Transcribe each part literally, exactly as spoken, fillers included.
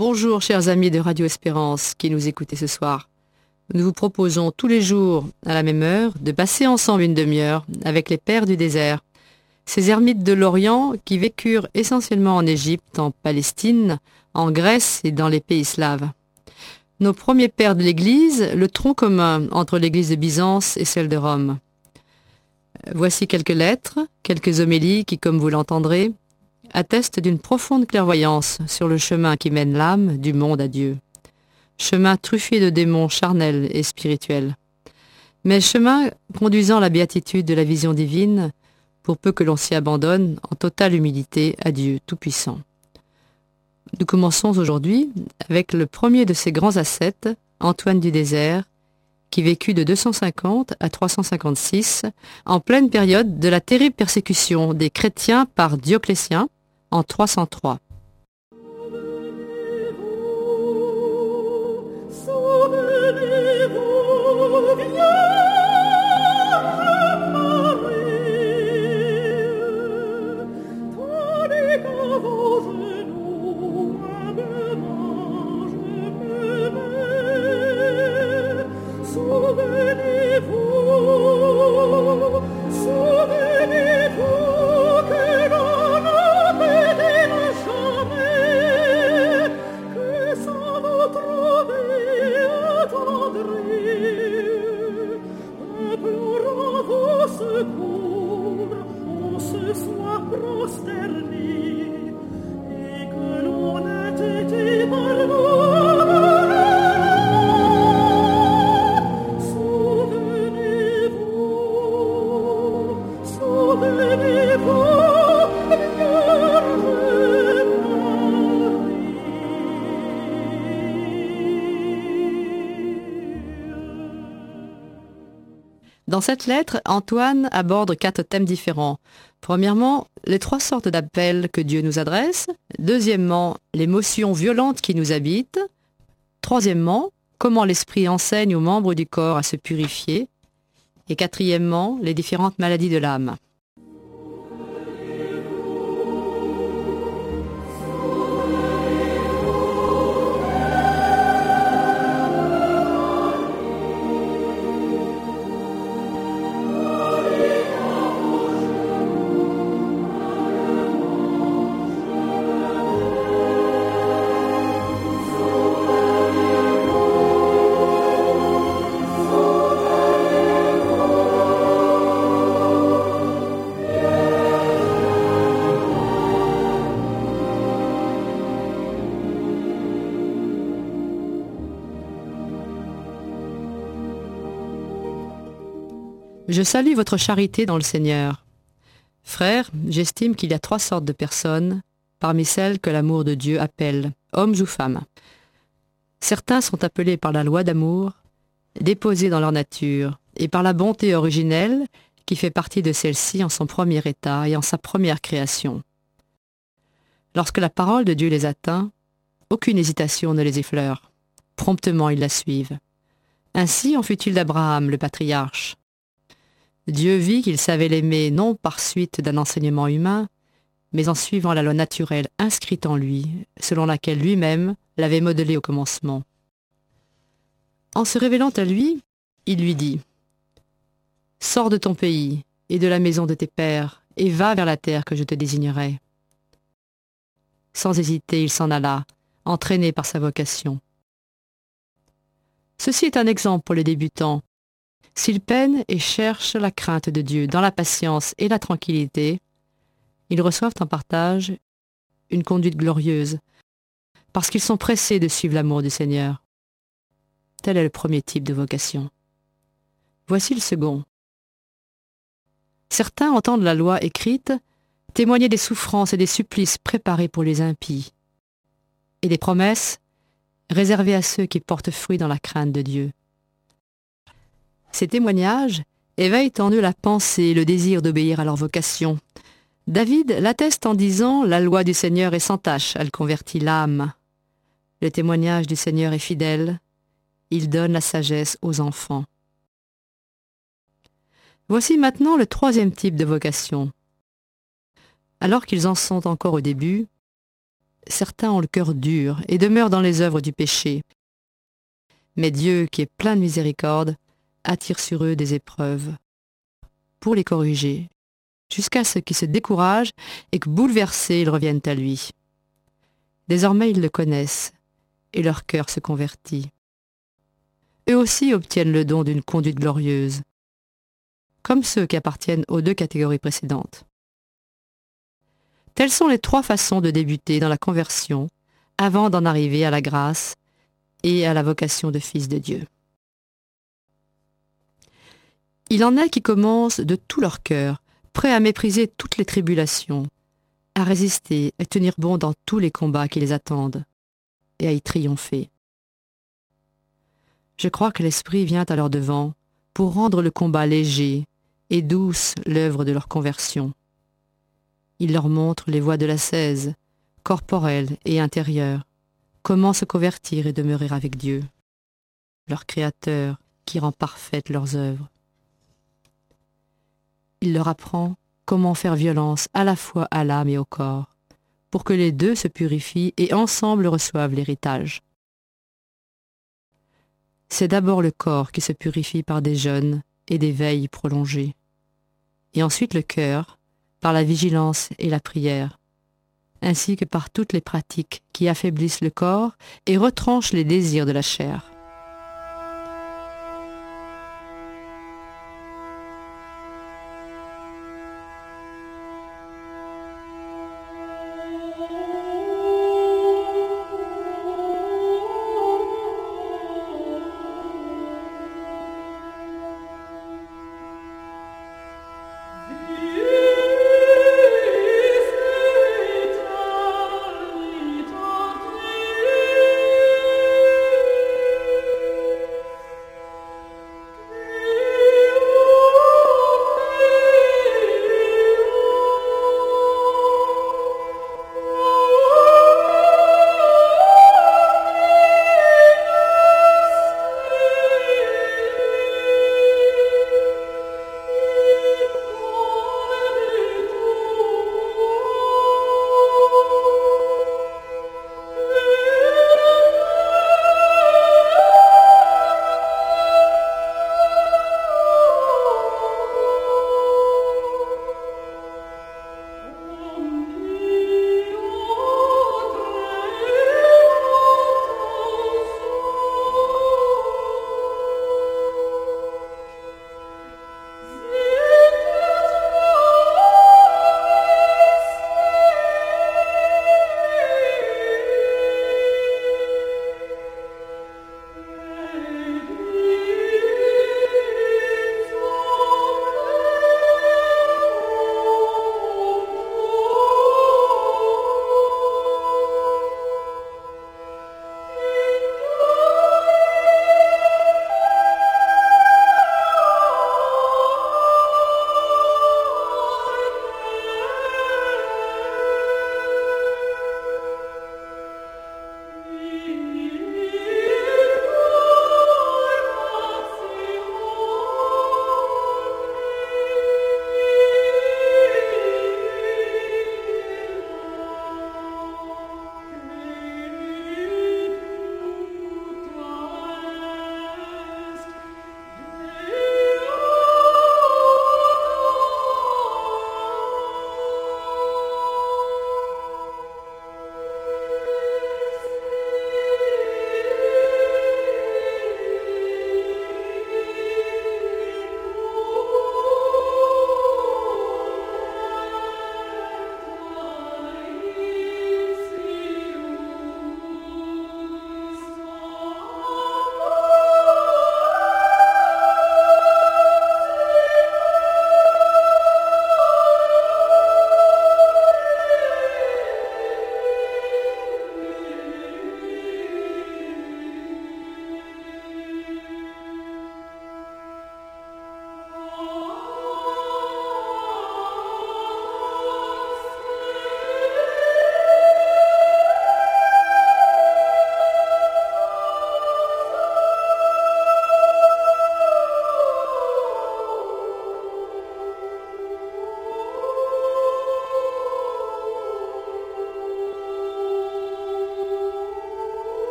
Bonjour chers amis de Radio Espérance qui nous écoutez ce soir. Nous vous proposons tous les jours, à la même heure, de passer ensemble une demi-heure avec les pères du désert, ces ermites de l'Orient qui vécurent essentiellement en Égypte, en Palestine, en Grèce et dans les pays slaves. Nos premiers pères de l'Église, le tronc commun entre l'Église de Byzance et celle de Rome. Voici quelques lettres, quelques homélies qui, comme vous l'entendrez, attestent d'une profonde clairvoyance sur le chemin qui mène l'âme du monde à Dieu. Chemin truffé de démons charnels et spirituels, mais chemin conduisant à la béatitude de la vision divine, pour peu que l'on s'y abandonne en totale humilité à Dieu Tout-Puissant. Nous commençons aujourd'hui avec le premier de ces grands ascètes, Antoine du Désert, qui vécut de deux cent cinquante à trois cent cinquante-six, en pleine période de la terrible persécution des chrétiens par Dioclétien en trois cent trois. Dans cette lettre, Antoine aborde quatre thèmes différents. Premièrement, les trois sortes d'appels que Dieu nous adresse. Deuxièmement, l'émotion violente qui nous habite. Troisièmement, comment l'esprit enseigne aux membres du corps à se purifier. Et quatrièmement, les différentes maladies de l'âme. Je salue votre charité dans le Seigneur. Frères, j'estime qu'il y a trois sortes de personnes, parmi celles que l'amour de Dieu appelle, hommes ou femmes. Certains sont appelés par la loi d'amour, déposés dans leur nature, et par la bonté originelle qui fait partie de celle-ci en son premier état et en sa première création. Lorsque la parole de Dieu les atteint, aucune hésitation ne les effleure. Promptement ils la suivent. Ainsi en fut-il d'Abraham, le patriarche. Dieu vit qu'il savait l'aimer non par suite d'un enseignement humain, mais en suivant la loi naturelle inscrite en lui, selon laquelle lui-même l'avait modelé au commencement. En se révélant à lui, il lui dit « Sors de ton pays et de la maison de tes pères, et va vers la terre que je te désignerai. » Sans hésiter, il s'en alla, entraîné par sa vocation. Ceci est un exemple pour les débutants. S'ils peinent et cherchent la crainte de Dieu dans la patience et la tranquillité, ils reçoivent en partage une conduite glorieuse, parce qu'ils sont pressés de suivre l'amour du Seigneur. Tel est le premier type de vocation. Voici le second. Certains entendent la loi écrite témoigner des souffrances et des supplices préparés pour les impies, et des promesses réservées à ceux qui portent fruit dans la crainte de Dieu. Ces témoignages éveillent en eux la pensée et le désir d'obéir à leur vocation. David l'atteste en disant « La loi du Seigneur est sans tache, elle convertit l'âme. » Le témoignage du Seigneur est fidèle, il donne la sagesse aux enfants. Voici maintenant le troisième type de vocation. Alors qu'ils en sont encore au début, certains ont le cœur dur et demeurent dans les œuvres du péché. Mais Dieu, qui est plein de miséricorde, attire sur eux des épreuves pour les corriger, jusqu'à ce qu'ils se découragent et que, bouleversés, ils reviennent à lui. Désormais, ils le connaissent et leur cœur se convertit. Eux aussi obtiennent le don d'une conduite glorieuse, comme ceux qui appartiennent aux deux catégories précédentes. Telles sont les trois façons de débuter dans la conversion avant d'en arriver à la grâce et à la vocation de fils de Dieu. Il en est qui commencent de tout leur cœur, prêts à mépriser toutes les tribulations, à résister et tenir bon dans tous les combats qui les attendent, et à y triompher. Je crois que l'Esprit vient à leur devant pour rendre le combat léger et douce l'œuvre de leur conversion. Il leur montre les voies de l'ascèse, corporelle et intérieure, comment se convertir et demeurer avec Dieu, leur Créateur qui rend parfaites leurs œuvres. Il leur apprend comment faire violence à la fois à l'âme et au corps, pour que les deux se purifient et ensemble reçoivent l'héritage. C'est d'abord le corps qui se purifie par des jeûnes et des veilles prolongées, et ensuite le cœur, par la vigilance et la prière, ainsi que par toutes les pratiques qui affaiblissent le corps et retranchent les désirs de la chair.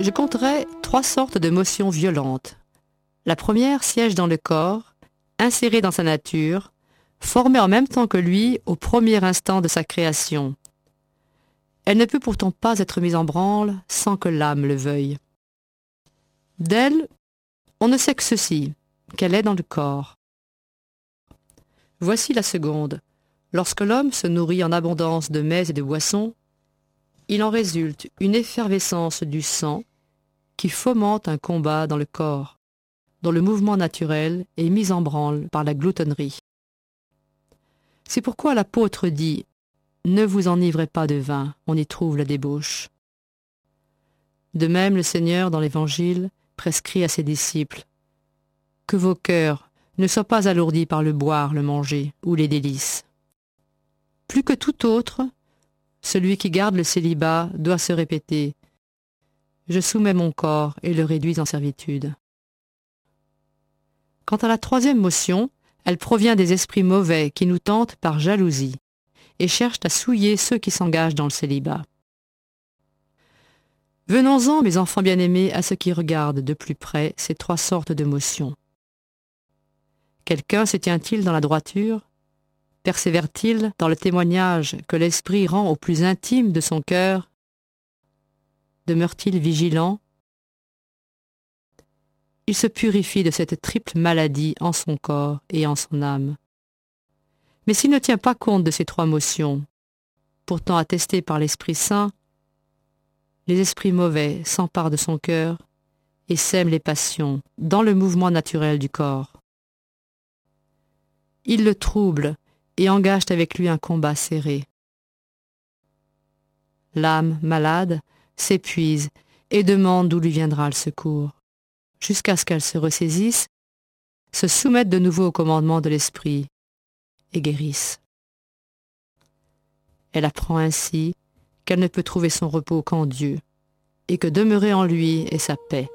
je compterai trois sortes de motions violentes. La première siège dans le corps, insérée dans sa nature, formée en même temps que lui au premier instant de sa création. Elle ne peut pourtant pas être mise en branle sans que l'âme le veuille. D'elle, on ne sait que ceci, qu'elle est dans le corps. Voici la seconde. Lorsque l'homme se nourrit en abondance de mets et de boissons, il en résulte une effervescence du sang qui fomente un combat dans le corps, dont le mouvement naturel est mis en branle par la gloutonnerie. C'est pourquoi l'apôtre dit « Ne vous enivrez pas de vin, on y trouve la débauche ». De même, le Seigneur, dans l'Évangile, prescrit à ses disciples « Que vos cœurs ne soient pas alourdis par le boire, le manger ou les délices ». Plus que tout autre, celui qui garde le célibat doit se répéter « Je soumets mon corps et le réduis en servitude ». Quant à la troisième motion, elle provient des esprits mauvais qui nous tentent par jalousie et cherchent à souiller ceux qui s'engagent dans le célibat. Venons-en, mes enfants bien-aimés, à ceux qui regardent de plus près ces trois sortes de motions. Quelqu'un se tient-il dans la droiture? Persévère-t-il dans le témoignage que l'esprit rend au plus intime de son cœur? Demeure-t-il vigilant? Il se purifie de cette triple maladie en son corps et en son âme. Mais s'il ne tient pas compte de ces trois motions, pourtant attestées par l'Esprit Saint, les esprits mauvais s'emparent de son cœur et sèment les passions dans le mouvement naturel du corps. Ils le troublent et engagent avec lui un combat serré. L'âme malade s'épuise et demande d'où lui viendra le secours, jusqu'à ce qu'elle se ressaisisse, se soumette de nouveau au commandement de l'esprit et guérisse. Elle apprend ainsi qu'elle ne peut trouver son repos qu'en Dieu, et que demeurer en lui est sa paix.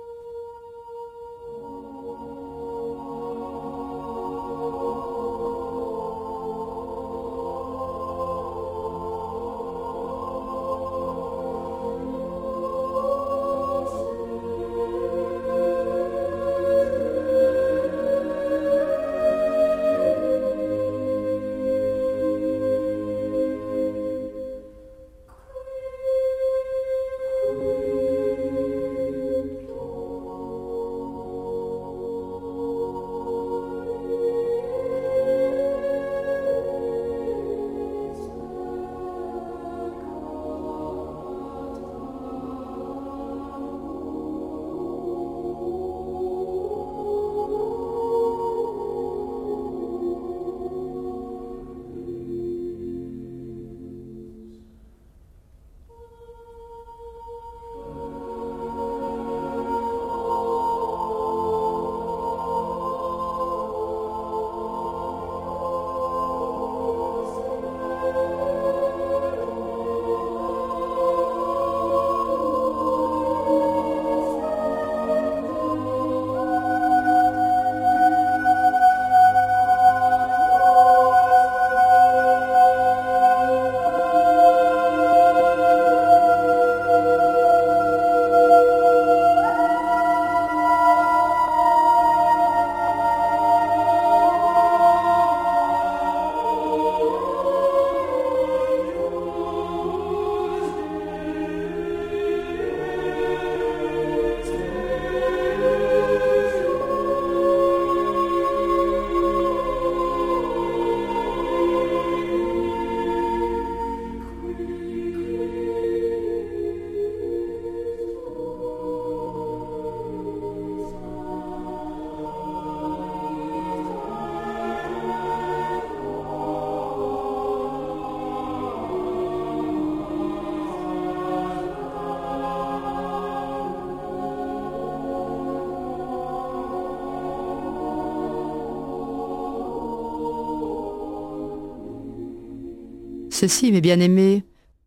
Ceci, mes bien-aimés,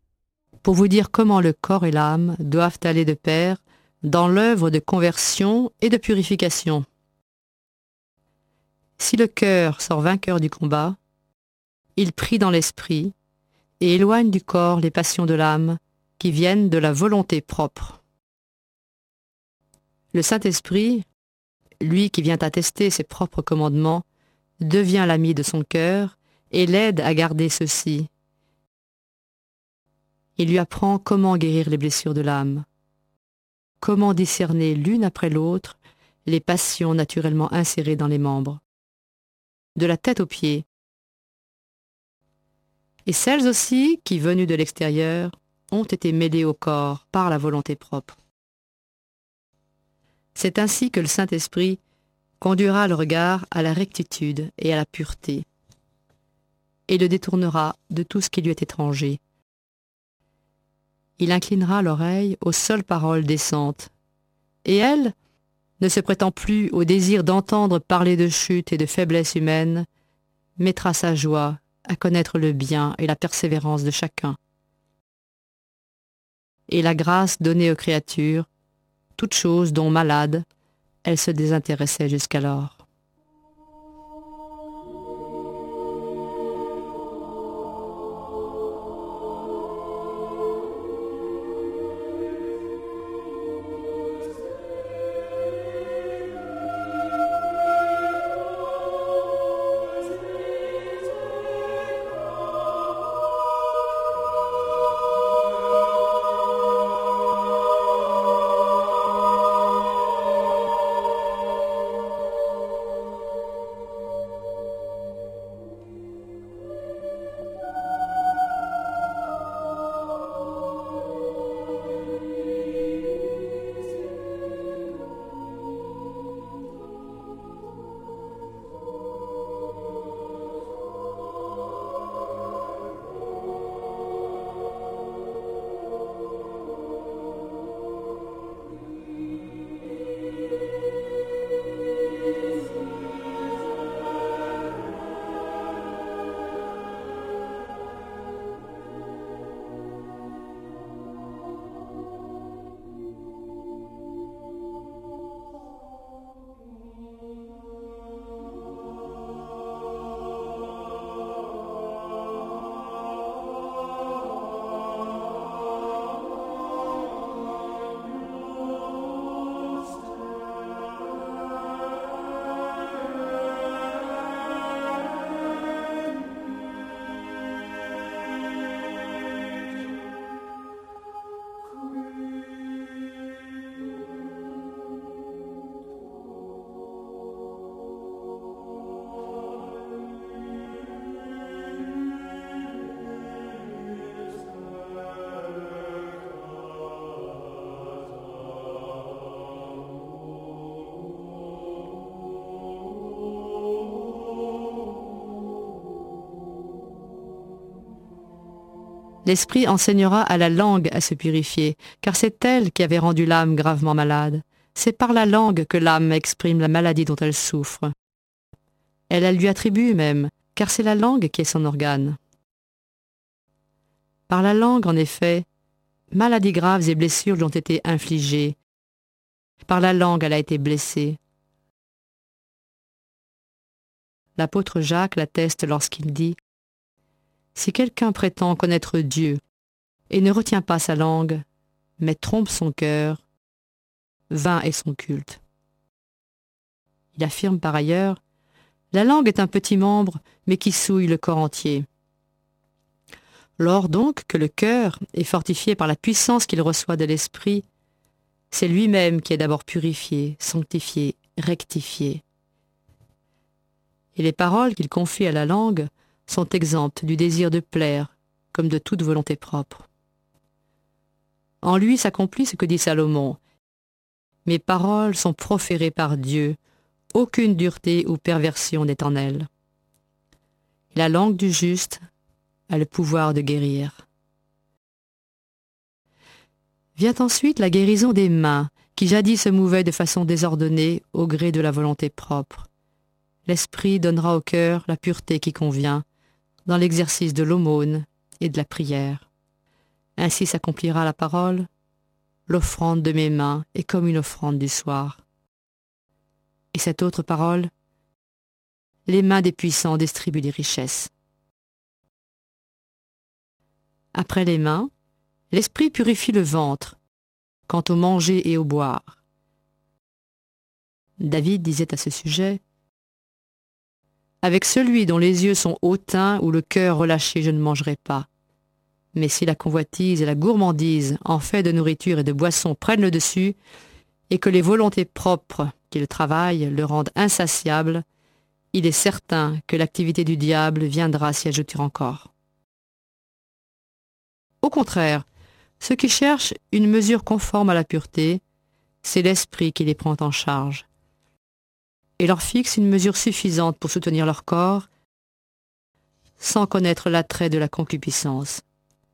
pour vous dire comment le corps et l'âme doivent aller de pair dans l'œuvre de conversion et de purification. Si le cœur sort vainqueur du combat, il prie dans l'esprit et éloigne du corps les passions de l'âme qui viennent de la volonté propre. Le Saint-Esprit, lui qui vient attester ses propres commandements, devient l'ami de son cœur et l'aide à garder ceux-ci. Il lui apprend comment guérir les blessures de l'âme, comment discerner l'une après l'autre les passions naturellement insérées dans les membres, de la tête aux pieds, et celles aussi qui, venues de l'extérieur, ont été mêlées au corps par la volonté propre. C'est ainsi que le Saint-Esprit conduira le regard à la rectitude et à la pureté, et le détournera de tout ce qui lui est étranger. Il inclinera l'oreille aux seules paroles décentes, et elle, ne se prêtant plus au désir d'entendre parler de chute et de faiblesse humaine, mettra sa joie à connaître le bien et la persévérance de chacun. Et la grâce donnée aux créatures, toutes choses dont malade, elle se désintéressait jusqu'alors. L'Esprit enseignera à la langue à se purifier, car c'est elle qui avait rendu l'âme gravement malade. C'est par la langue que l'âme exprime la maladie dont elle souffre. Elle la lui attribue même, car c'est la langue qui est son organe. Par la langue, en effet, maladies graves et blessures lui ont été infligées. Par la langue, elle a été blessée. L'apôtre Jacques l'atteste lorsqu'il dit « Si quelqu'un prétend connaître Dieu et ne retient pas sa langue, mais trompe son cœur, vain est son culte. » Il affirme par ailleurs « La langue est un petit membre, mais qui souille le corps entier. » Lors donc que le cœur est fortifié par la puissance qu'il reçoit de l'Esprit, c'est lui-même qui est d'abord purifié, sanctifié, rectifié. Et les paroles qu'il confie à la langue sont exemptes du désir de plaire, comme de toute volonté propre. En lui s'accomplit ce que dit Salomon. « Mes paroles sont proférées par Dieu, aucune dureté ou perversion n'est en elles. » La langue du juste a le pouvoir de guérir. Vient ensuite la guérison des mains, qui jadis se mouvaient de façon désordonnée au gré de la volonté propre. L'Esprit donnera au cœur la pureté qui convient, dans l'exercice de l'aumône et de la prière. Ainsi s'accomplira la parole, « L'offrande de mes mains est comme une offrande du soir. » Et cette autre parole, « Les mains des puissants distribuent les richesses. » Après les mains, l'Esprit purifie le ventre, quant au manger et au boire. David disait à ce sujet: « Avec celui dont les yeux sont hautains ou le cœur relâché, je ne mangerai pas. Mais si la convoitise et la gourmandise en fait de nourriture et de boisson prennent le dessus, et que les volontés propres qui le travaillent le rendent insatiable, il est certain que l'activité du diable viendra s'y ajouter encore. » Au contraire, ceux qui cherchent une mesure conforme à la pureté, c'est l'esprit qui les prend en charge et leur fixe une mesure suffisante pour soutenir leur corps, sans connaître l'attrait de la concupiscence.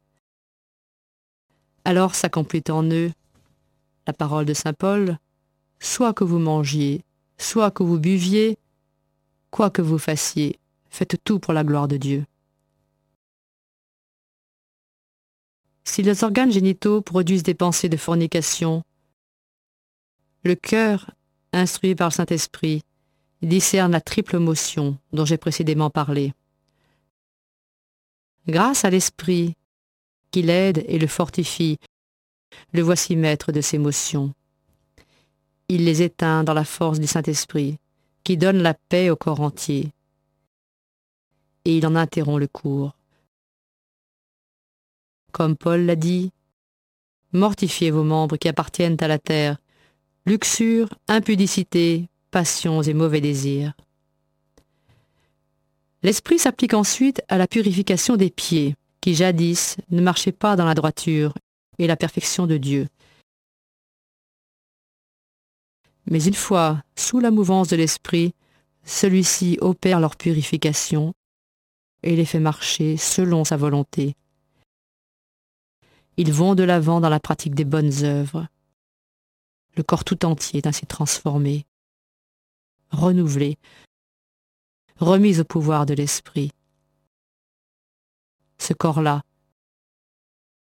Alors s'accomplit en eux la parole de saint Paul: « Soit que vous mangiez, soit que vous buviez, quoi que vous fassiez, faites tout pour la gloire de Dieu. » Si les organes génitaux produisent des pensées de fornication, le cœur, instruit par le Saint-Esprit, discerne la triple motion dont j'ai précédemment parlé. Grâce à l'Esprit qui l'aide et le fortifie, le voici maître de ces motions. Il les éteint dans la force du Saint-Esprit, qui donne la paix au corps entier, et il en interrompt le cours. Comme Paul l'a dit, « Mortifiez vos membres qui appartiennent à la terre, luxure, impudicité, passions et mauvais désirs. » L'Esprit s'applique ensuite à la purification des pieds, qui jadis ne marchaient pas dans la droiture et la perfection de Dieu. Mais une fois sous la mouvance de l'Esprit, celui-ci opère leur purification et les fait marcher selon sa volonté. Ils vont de l'avant dans la pratique des bonnes œuvres. Le corps tout entier est ainsi transformé, renouvelé, remis au pouvoir de l'Esprit. Ce corps-là,